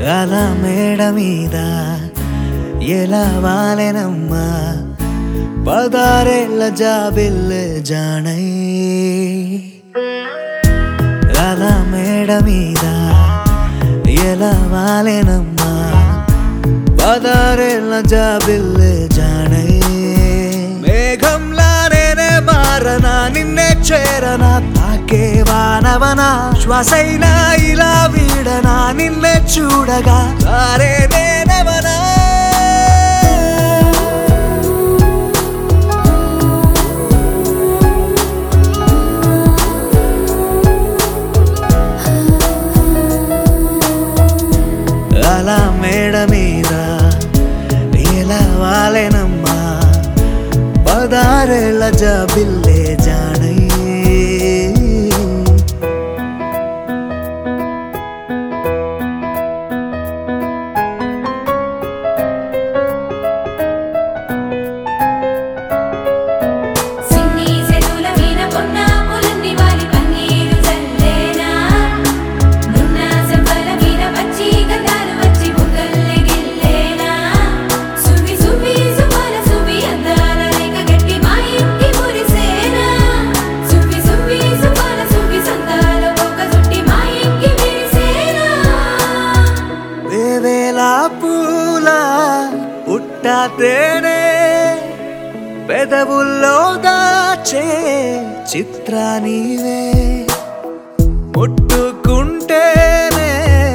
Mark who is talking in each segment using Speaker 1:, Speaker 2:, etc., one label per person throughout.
Speaker 1: అలా మేడ మీద ఎలా వాలెనమ్మా పదారేళ్ళ జాబిల్లె జానై. అలా మేడ మీద ఎలా వాలెనమ్మా పదారేళ్ళ జాబిల్లె జానై. మేఘంలా నేనే మారనా నిన్నే చేరనా తాకే వానవనా శ్వాసైనా ఇలా వీడనా నిన్నే చూడగా సారే నేనవనా. అలా మేడ మీద ఎలా వాలెనమ్మా పదారేళ్ళ జాబిల్లె జానై. పూల పుట్టతేనే పెదవుల్లో దాచే చిత్ర నీవే ముట్టుకుంటేనే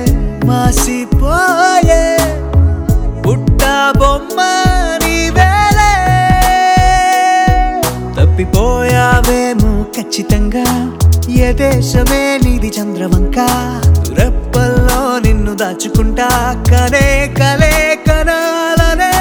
Speaker 1: మాసిపోయే పుట్ట బొమ్మ నీవేలే. తప్పిపోయావేమో ఖచ్చితంగా ఏ దేశమే నీది చంద్రవంక రెప్పల్లో నిన్ను దాచుకుంటా కనే కలే కనాలనే.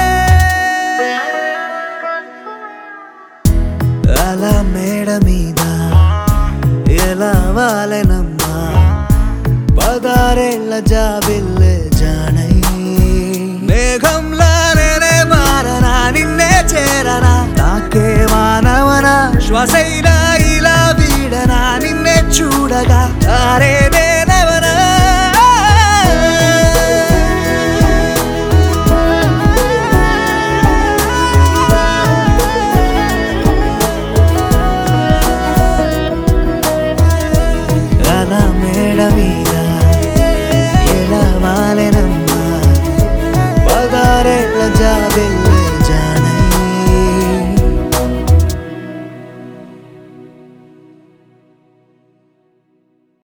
Speaker 1: అలా మేడ మీద ఎలా వాలెనమ్మా పదారేళ్ళ జాబిల్లె జానై. మేఘంలా నేనే మారనా నిన్నే చేరనా తాకే వానవనా శ్వాసైనా ఇలా వీడనా నిన్నే చూడగా సారే